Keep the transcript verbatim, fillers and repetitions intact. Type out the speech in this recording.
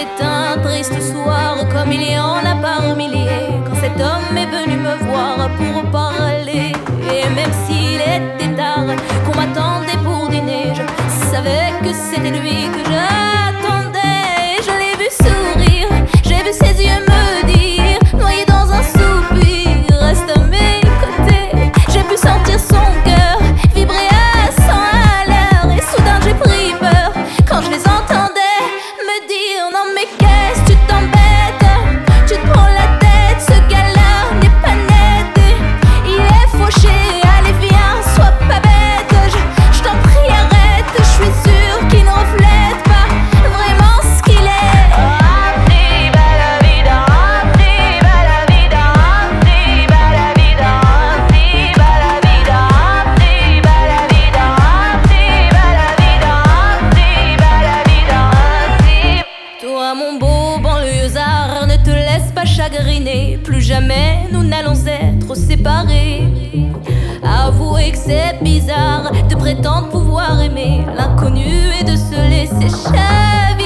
C'est un triste soir, comme il y en a par milliers, quand cet homme est venu me voir pour parler. Et même s'il était tard, qu'on m'attendait pour dîner, je savais que c'était lui que j'attendais. Je l'ai vu sourire, j'ai vu ses yeux me dire, noyé dans un soupir, reste à mes côtés. J'ai pu sentir son cœur vibrer à cent à l'heure, et soudain j'ai pris peur quand je les entendais me dire: non mais qu'est-ce que tu t'embêtes, tu te prends la tête, ce gars-là n'est pas net, il est fauché, allez viens, sois pas bête, je, je t'en prie arrête, je suis sûre qu'il ne reflète pas vraiment ce qu'il est. Rapti, bella vida, rapti, bella vida, rapti, bella vida, rapti, bella vida, rapti, bella vida, rapti, bella vida, rapti, bella vida, rapti. Toi mon beau banlieusard, ne te laisse pas chagriner, plus jamais nous n'allons être séparés. Avouez que c'est bizarre de prétendre pouvoir aimer l'inconnu et de se laisser chaviner.